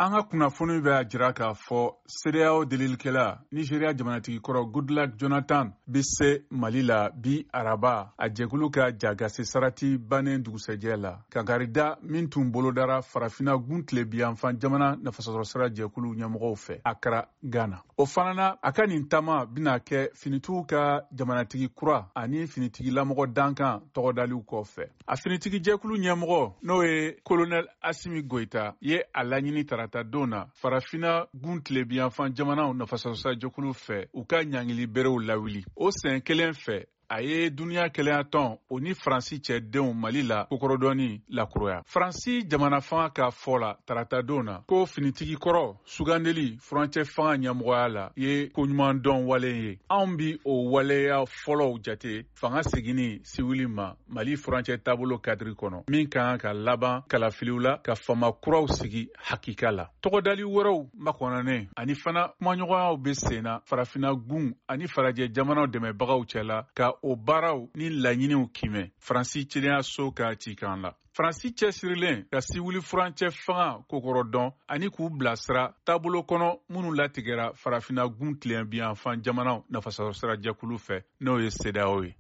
An ka kunnafoni bɛ jira k'a fɔ CEDEAO delilikɛla Nigeria jamanatigi kɔrɔ Goodluck Jonathan bɛ se Mali la bi Araba a jɛkulu ka jagase sarati bannen dugusɛjɛ la. Kangarida min tun bolodara farafinna gun tilebiyanfan jamana nafasɔrɔ sira jɛkulu ɲɛmɔgɔw fɛ Accra, Ghana. O fana na a ka nin taama bɛna kɛ finitigiw ka jamanatigi kura ani finitigilamɔgɔ dankan tɔgɔdaliw kɔfɛ. A finitigi jɛkulu ɲɛmɔgɔ n'o ye Colonel Assimi Goïta ye a laɲini tarata don na farafinna gun tilebiyanfan jamanaw nafasɔrɔsira jɛkulu fɛ u ka ɲangili berew lawuli. O sɛn kelen fɛ a ye duniya kɛlɛya tɔn o ni Faransi cɛdenw Mali la kokorodɔni lakuroya. Faransi jamana fanga ka fɔ la tarata don na ko finitigi kɔrɔ sugandeli furancɛ fanga ɲɛmɔgɔya la ye koɲuman dɔn wale ye. Anw bi o waleya fɔlɔw jate fanga seginni siwili ma Mali furancɛ taabolo kadiri kɔnɔ min kan ka laban kalafiliw la ka fama kuraw sigi hakika la. Tɔgɔdali wɛrɛw makɔnɔnen ani fana kumaɲɔgɔnyaw bɛ senna farafinna gun ani farajɛ jamanaw dɛmɛbagaw cɛla ka o baaraw ni laɲiniw kimɛ Faransi cidenya ka cikan la. Faransi cɛsirilen ka siwili furancɛ fanga kokorodɔn ani k'u bilasira taabolo kɔnɔ minnu latigɛra farafinna gun tilebiyanfan jamanaw nafasɔrɔsira jɛkulu fɛ n'o ye CEDEAO ye.